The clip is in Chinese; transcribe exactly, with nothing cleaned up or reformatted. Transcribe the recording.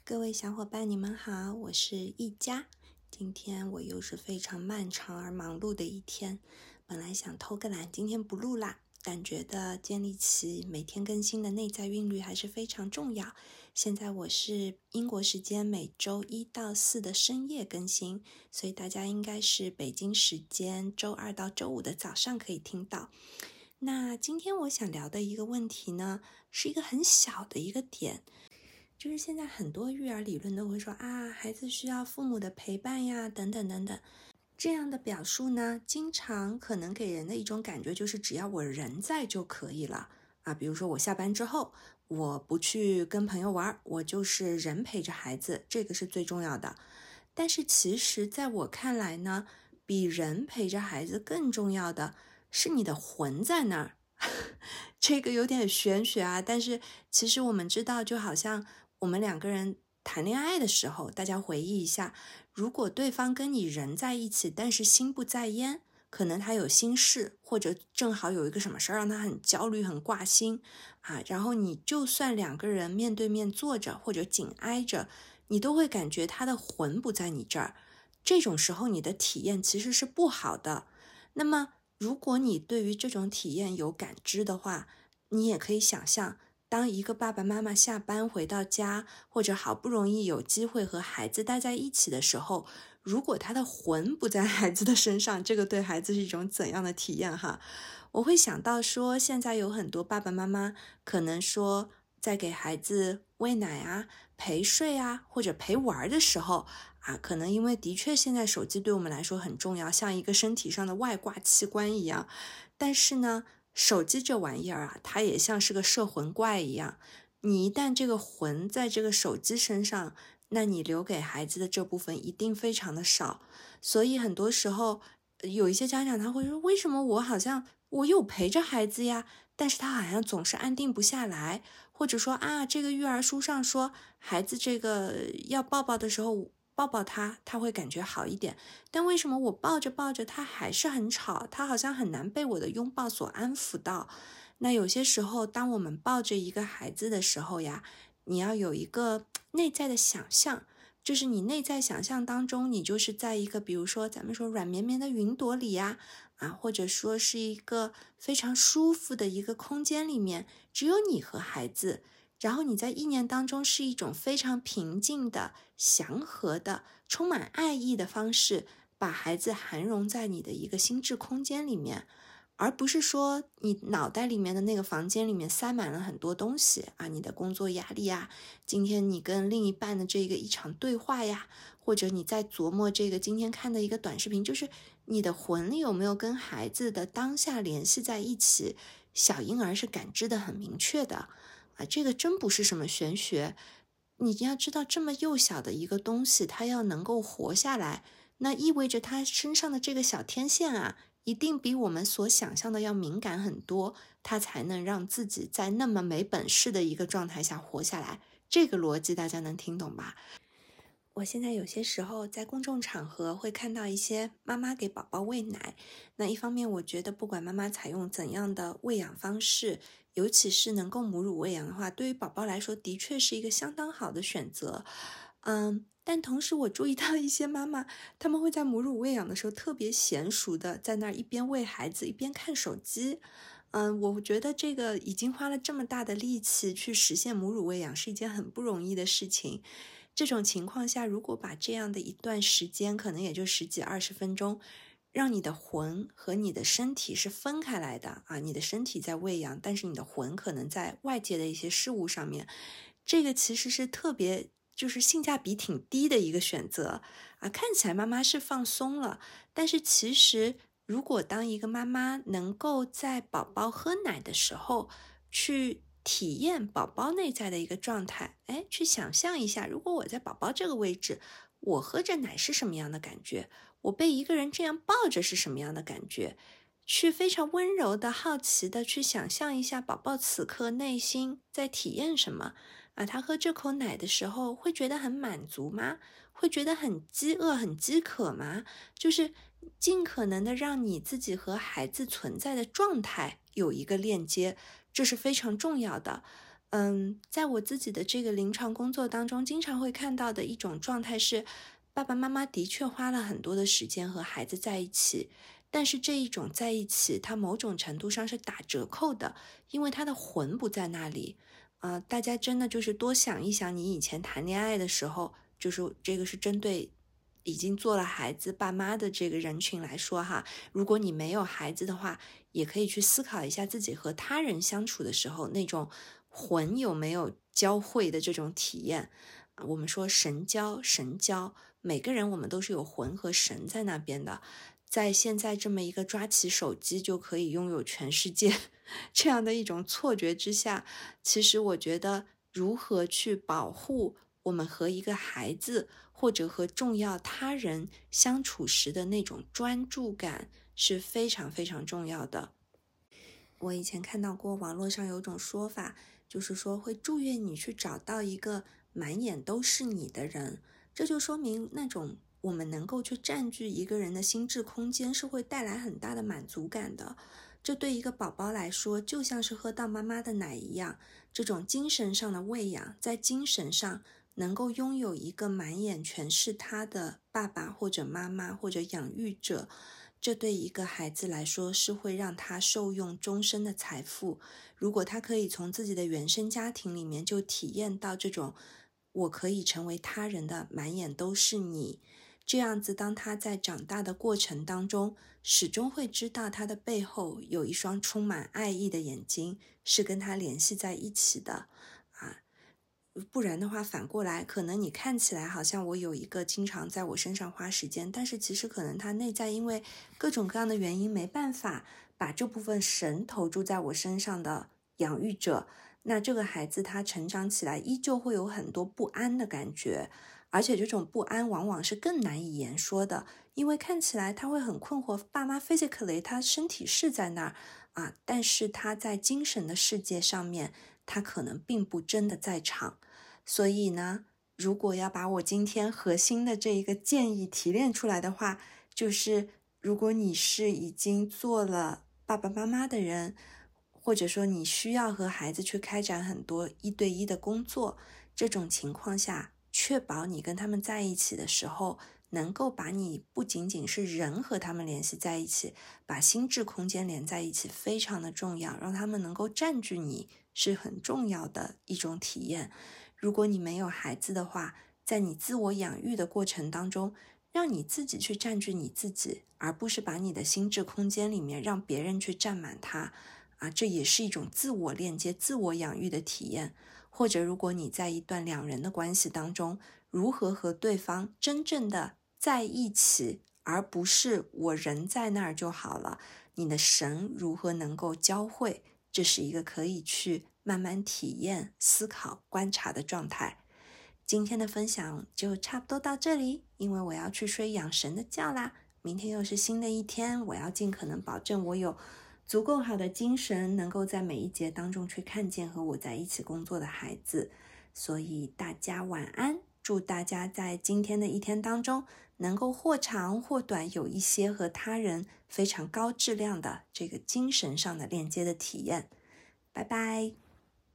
各位小伙伴，你们好，我是一佳。今天我又是非常漫长而忙碌的一天，本来想偷个懒，今天不录啦，但觉得建立起每天更新的内在韵律还是非常重要。现在我是英国时间每周一到四的深夜更新，所以大家应该是北京时间周二到周五的早上可以听到。那今天我想聊的一个问题呢，是一个很小的一个点，就是现在很多育儿理论都会说啊，孩子需要父母的陪伴呀，等等等等。这样的表述呢，经常可能给人的一种感觉就是只要我人在就可以了啊。比如说我下班之后，我不去跟朋友玩，我就是人陪着孩子，这个是最重要的。但是其实在我看来呢，比人陪着孩子更重要的是你的魂在那儿。这个有点玄学啊，但是其实我们知道，就好像我们两个人谈恋爱的时候，大家回忆一下，如果对方跟你人在一起，但是心不在焉，可能他有心事，或者正好有一个什么事让他很焦虑、很挂心啊，然后你就算两个人面对面坐着或者紧挨着，你都会感觉他的魂不在你这儿。这种时候你的体验其实是不好的。那么如果你对于这种体验有感知的话，你也可以想象，当一个爸爸妈妈下班回到家，或者好不容易有机会和孩子待在一起的时候，如果他的魂不在孩子的身上，这个对孩子是一种怎样的体验哈？我会想到说，现在有很多爸爸妈妈可能说，在给孩子喂奶啊、陪睡啊，或者陪玩的时候啊，可能因为的确现在手机对我们来说很重要，像一个身体上的外挂器官一样。但是呢，手机这玩意儿啊，它也像是个摄魂怪一样。你一旦这个魂在这个手机身上，那你留给孩子的这部分一定非常的少。所以很多时候，有一些家长他会说，为什么我好像我有陪着孩子呀，但是他好像总是安定不下来，或者说啊，这个育儿书上说孩子这个要抱抱的时候抱抱他，他会感觉好一点，但为什么我抱着抱着他还是很吵，他好像很难被我的拥抱所安抚到。那有些时候当我们抱着一个孩子的时候呀，你要有一个内在的想象，就是你内在想象当中，你就是在一个比如说咱们说软绵绵的云朵里呀，啊，或者说是一个非常舒服的一个空间里面，只有你和孩子，然后你在意念当中是一种非常平静的、祥和的、充满爱意的方式，把孩子含容在你的一个心智空间里面，而不是说你脑袋里面的那个房间里面塞满了很多东西啊，你的工作压力呀，今天你跟另一半的这个一场对话呀，或者你在琢磨这个今天看的一个短视频，就是你的魂有没有跟孩子的当下联系在一起，小婴儿是感知的很明确的啊，这个真不是什么玄学。你要知道，这么幼小的一个东西，它要能够活下来，那意味着它身上的这个小天线啊，一定比我们所想象的要敏感很多，它才能让自己在那么没本事的一个状态下活下来。这个逻辑大家能听懂吧？我现在有些时候在公众场合会看到一些妈妈给宝宝喂奶，那一方面我觉得不管妈妈采用怎样的喂养方式，尤其是能够母乳喂养的话，对于宝宝来说的确是一个相当好的选择。嗯，但同时我注意到一些妈妈，他们会在母乳喂养的时候特别娴熟的在那儿一边喂孩子一边看手机。嗯，我觉得这个已经花了这么大的力气去实现母乳喂养是一件很不容易的事情。这种情况下，如果把这样的一段时间，可能也就十几二十分钟，让你的魂和你的身体是分开来的啊，你的身体在喂养，但是你的魂可能在外界的一些事物上面，这个其实是特别就是性价比挺低的一个选择啊。看起来妈妈是放松了，但是其实如果当一个妈妈能够在宝宝喝奶的时候去体验宝宝内在的一个状态，哎，去想象一下，如果我在宝宝这个位置，我喝着奶是什么样的感觉？我被一个人这样抱着是什么样的感觉？去非常温柔的、好奇的去想象一下，宝宝此刻内心在体验什么啊？他喝这口奶的时候，会觉得很满足吗？会觉得很饥饿、很饥渴吗？就是尽可能的让你自己和孩子存在的状态有一个链接，这是非常重要的。 嗯，在我自己的这个临床工作当中，经常会看到的一种状态是，爸爸妈妈的确花了很多的时间和孩子在一起，但是这一种在一起，它某种程度上是打折扣的，因为他的魂不在那里。呃，大家真的就是多想一想，你以前谈恋爱的时候，就是这个是针对已经做了孩子爸妈的这个人群来说哈，如果你没有孩子的话，也可以去思考一下自己和他人相处的时候那种魂有没有交汇的这种体验。我们说神交神交，每个人我们都是有魂和神在那边的，在现在这么一个抓起手机就可以拥有全世界这样的一种错觉之下，其实我觉得如何去保护我们和一个孩子或者和重要他人相处时的那种专注感是非常非常重要的。我以前看到过网络上有种说法，就是说会祝愿你去找到一个满眼都是你的人，这就说明那种我们能够去占据一个人的心智空间是会带来很大的满足感的。这对一个宝宝来说就像是喝到妈妈的奶一样，这种精神上的喂养，在精神上能够拥有一个满眼全是他的爸爸或者妈妈或者养育者，这对一个孩子来说是会让他受用终身的财富。如果他可以从自己的原生家庭里面就体验到这种我可以成为他人的满眼都是你，这样子当他在长大的过程当中，始终会知道他的背后有一双充满爱意的眼睛是跟他联系在一起的啊。不然的话，反过来，可能你看起来好像我有一个经常在我身上花时间，但是其实可能他内在因为各种各样的原因没办法把这部分神投注在我身上的养育者，那这个孩子他成长起来依旧会有很多不安的感觉，而且这种不安往往是更难以言说的，因为看起来他会很困惑，爸妈 physically 他身体是在那儿啊，但是他在精神的世界上面，他可能并不真的在场。所以呢，如果要把我今天核心的这一个建议提炼出来的话，就是如果你是已经做了爸爸妈妈的人，或者说你需要和孩子去开展很多一对一的工作，这种情况下，确保你跟他们在一起的时候，能够把你不仅仅是人和他们联系在一起，把心智空间连在一起非常的重要，让他们能够占据你是很重要的一种体验。如果你没有孩子的话，在你自我养育的过程当中，让你自己去占据你自己，而不是把你的心智空间里面让别人去占满它啊，这也是一种自我链接、自我养育的体验。或者如果你在一段两人的关系当中，如何和对方真正的在一起，而不是我人在那儿就好了，你的神如何能够交汇，这是一个可以去慢慢体验、思考、观察的状态。今天的分享就差不多到这里，因为我要去睡养神的觉啦。明天又是新的一天，我要尽可能保证我有足够好的精神，能够在每一节当中去看见和我在一起工作的孩子。所以大家晚安，祝大家在今天的一天当中，能够或长或短有一些和他人非常高质量的这个精神上的链接的体验。拜拜。